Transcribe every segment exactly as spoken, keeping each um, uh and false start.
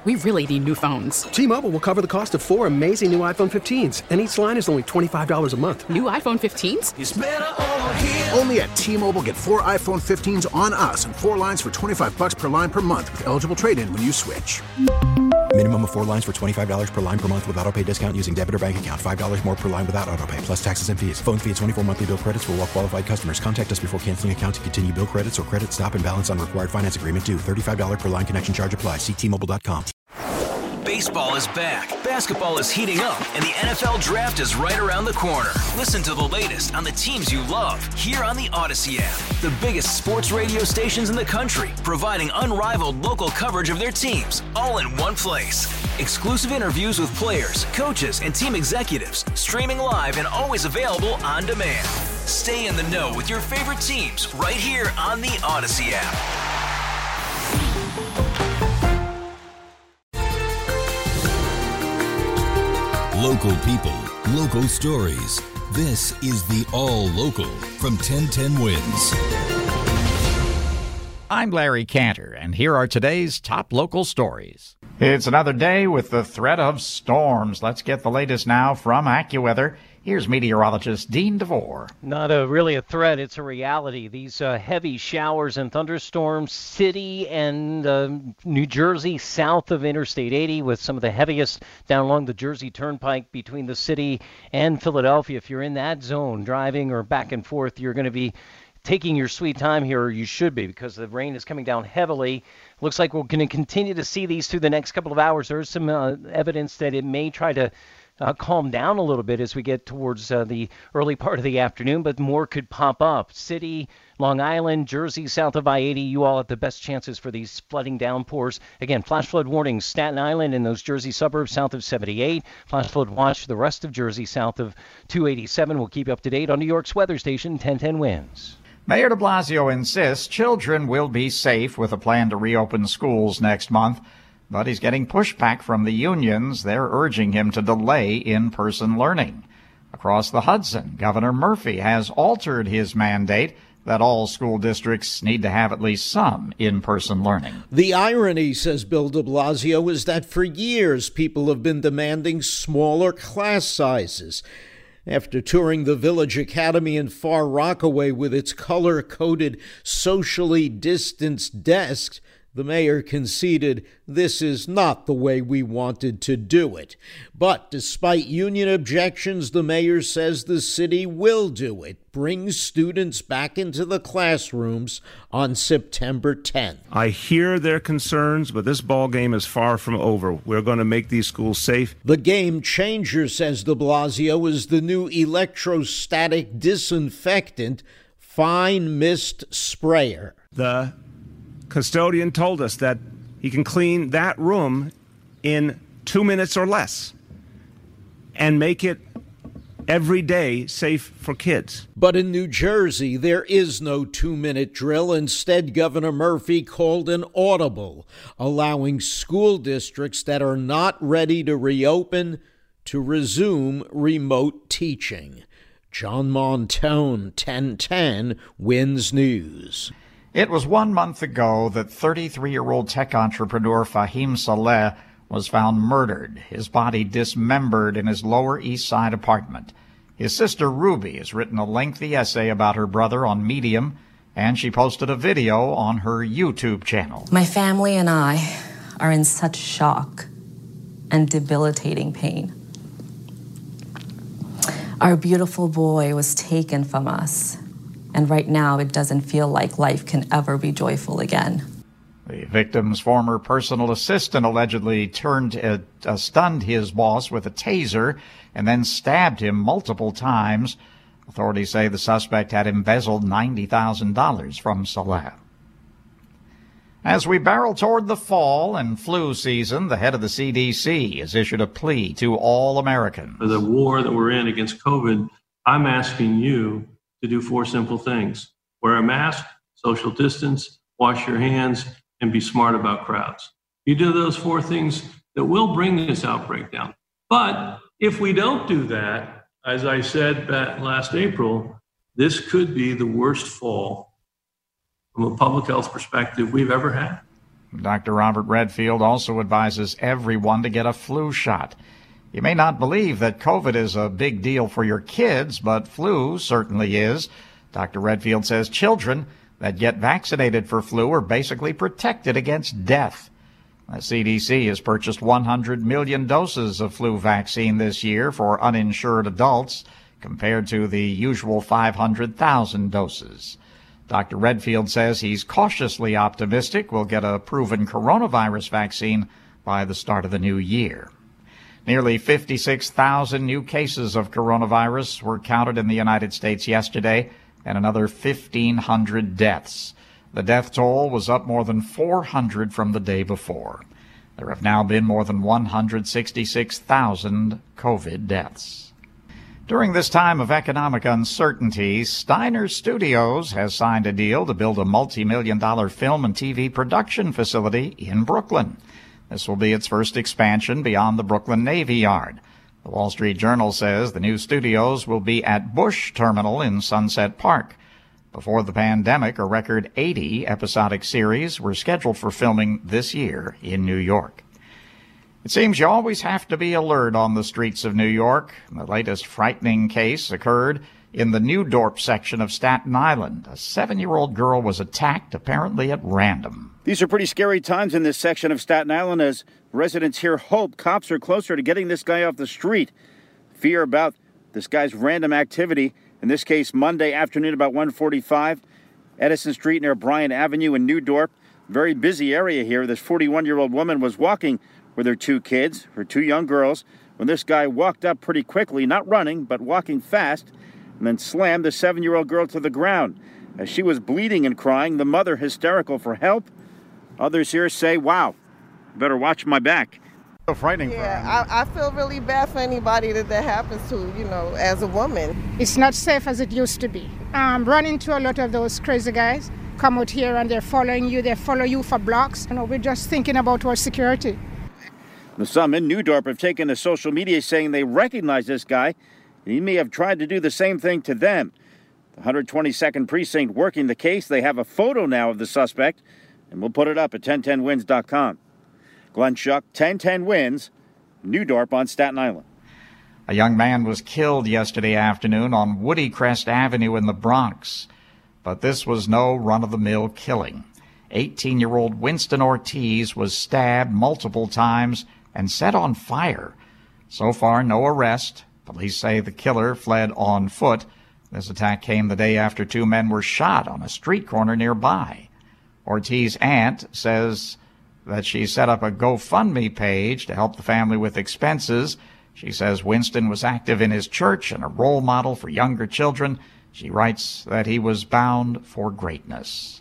We really need new phones. T-Mobile will cover the cost of four amazing new iPhone fifteens, and each line is only twenty-five dollars a month. New iPhone fifteens? It's better over here. Only at T-Mobile, get four iPhone fifteens on us and four lines for twenty-five dollars per line per month with eligible trade-in when you switch. Minimum of four lines for twenty-five dollars per line per month with autopay discount using debit or bank account. five dollars more per line without autopay, plus taxes and fees. Phone fee at twenty-four monthly bill credits for well-qualified customers. Contact us before canceling account to continue bill credits or credit stop and balance on required finance agreement due. thirty-five dollars per line connection charge applies. See T Mobile dot com. Baseball is back, basketball is heating up, and the N F L Draft is right around the corner. Listen to the latest on the teams you love here on the Odyssey app. The biggest sports radio stations in the country, providing unrivaled local coverage of their teams, all in one place. Exclusive interviews with players, coaches, and team executives, streaming live and always available on demand. Stay in the know with your favorite teams right here on the Odyssey app. Local people, local stories. This is the All Local from ten ten Wins. I'm Larry Cantor, and here are today's top local stories. It's another day with the threat of storms. Let's get the latest now from AccuWeather. Here's meteorologist Dean DeVore. Not a really a threat, it's a reality. These uh, heavy showers and thunderstorms, city and uh, New Jersey south of Interstate eighty, with some of the heaviest down along the Jersey Turnpike between the city and Philadelphia. If you're in that zone driving or back and forth, you're going to be taking your sweet time here, or you should be, because the rain is coming down heavily. Looks like we're going to continue to see these through the next couple of hours. There's some uh, evidence that it may try to Uh, calm down a little bit as we get towards uh, the early part of the afternoon, but more could pop up. City, Long Island, Jersey, south of I eighty, you all have the best chances for these flooding downpours. Again, flash flood warnings, Staten Island and those Jersey suburbs south of seventy-eight. Flash flood watch the rest of Jersey south of two eighty-seven. We'll keep you up to date on New York's weather station, ten ten Wins. Mayor de Blasio insists children will be safe with a plan to reopen schools next month. But he's getting pushback from the unions. They're urging him to delay in-person learning. Across the Hudson, Governor Murphy has altered his mandate that all school districts need to have at least some in-person learning. The irony, says Bill de Blasio, is that for years people have been demanding smaller class sizes. After touring the Village Academy in Far Rockaway with its color-coded, socially distanced desks, the mayor conceded this is not the way we wanted to do it. But despite union objections, the mayor says the city will do it, bring students back into the classrooms on September tenth. I hear their concerns, but this ball game is far from over. We're going to make these schools safe. The game changer, says de Blasio, is the new electrostatic disinfectant fine mist sprayer. The custodian told us that he can clean that room in two minutes or less and make it every day safe for kids. But in New Jersey, there is no two-minute drill. Instead, Governor Murphy called an audible, allowing school districts that are not ready to reopen to resume remote teaching. John Montone, ten ten, Wins News. It was one month ago that thirty-three-year-old tech entrepreneur Fahim Saleh was found murdered, his body dismembered in his Lower East Side apartment. His sister Ruby has written a lengthy essay about her brother on Medium, and she posted a video on her YouTube channel. My family and I are in such shock and debilitating pain. Our beautiful boy was taken from us. And right now, it doesn't feel like life can ever be joyful again. The victim's former personal assistant allegedly turned, uh, uh, stunned his boss with a taser and then stabbed him multiple times. Authorities say the suspect had embezzled ninety thousand dollars from Saleh. As we barrel toward the fall and flu season, the head of the C D C has issued a plea to all Americans. For the war that we're in against COVID, I'm asking you to do four simple things. Wear a mask, social distance, wash your hands, and be smart about crowds. You do those four things that will bring this outbreak down. But if we don't do that, as I said back last April, this could be the worst fall from a public health perspective we've ever had. Doctor Robert Redfield also advises everyone to get a flu shot. You may not believe that COVID is a big deal for your kids, but flu certainly is. Doctor Redfield says children that get vaccinated for flu are basically protected against death. The C D C has purchased one hundred million doses of flu vaccine this year for uninsured adults, compared to the usual five hundred thousand doses. Doctor Redfield says he's cautiously optimistic we'll get a proven coronavirus vaccine by the start of the new year. Nearly fifty-six thousand new cases of coronavirus were counted in the United States yesterday, and another fifteen hundred deaths. The death toll was up more than four hundred from the day before. There have now been more than one hundred sixty-six thousand COVID deaths. During this time of economic uncertainty, Steiner Studios has signed a deal to build a multi-million dollar film and T V production facility in Brooklyn. This will be its first expansion beyond the Brooklyn Navy Yard. The Wall Street Journal says the new studios will be at Bush Terminal in Sunset Park. Before the pandemic, a record eighty episodic series were scheduled for filming this year in New York. It seems you always have to be alert on the streets of New York. The latest frightening case occurred in the New Dorp section of Staten Island. A seven-year-old girl was attacked, apparently at random. These are pretty scary times in this section of Staten Island as residents here hope cops are closer to getting this guy off the street. Fear about this guy's random activity. In this case, Monday afternoon about one forty-five, Edison Street near Bryant Avenue in New Dorp. Very busy area here. This forty-one-year-old woman was walking with her two kids, her two young girls, when this guy walked up pretty quickly, not running, but walking fast, and then slammed the seven-year-old girl to the ground. As she was bleeding and crying, the mother hysterical for help. Others here say, wow, better watch my back. So frightening for her. Yeah, I, I feel really bad for anybody that that happens to, you know, as a woman. It's not safe as it used to be. Um, run into a lot of those crazy guys, come out here and they're following you, they follow you for blocks. You know, we're just thinking about our security. Now, some in New Dorp have taken to social media saying they recognize this guy, and he may have tried to do the same thing to them. The one hundred twenty-second Precinct working the case. They have a photo now of the suspect, and we'll put it up at ten ten wins dot com. Glenn Schuck, ten ten wins, New Dorp on Staten Island. A young man was killed yesterday afternoon on Woody Crest Avenue in the Bronx. But this was no run-of-the-mill killing. eighteen-year-old Winston Ortiz was stabbed multiple times and set on fire. So far, no arrest. Police say the killer fled on foot. This attack came the day after two men were shot on a street corner nearby. Ortiz's aunt says that she set up a GoFundMe page to help the family with expenses. She says Winston was active in his church and a role model for younger children. She writes that he was bound for greatness.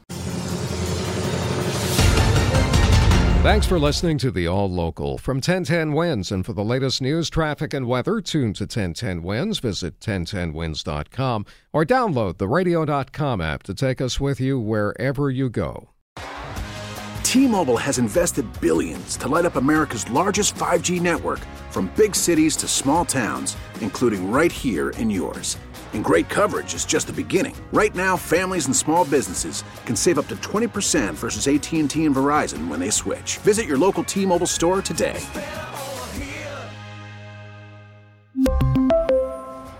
Thanks for listening to the All Local from ten ten Wins. And for the latest news, traffic, and weather, tune to ten ten Wins. Visit ten ten wins dot com or download the radio dot com app to take us with you wherever you go. T-Mobile has invested billions to light up America's largest five G network, from big cities to small towns, including right here in yours. And great coverage is just the beginning. Right now, families and small businesses can save up to twenty percent versus A T and T and Verizon when they switch. Visit your local T-Mobile store today.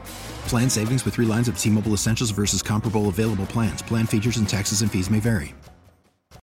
Plan savings with three lines of T-Mobile Essentials versus comparable available plans. Plan features and taxes and fees may vary.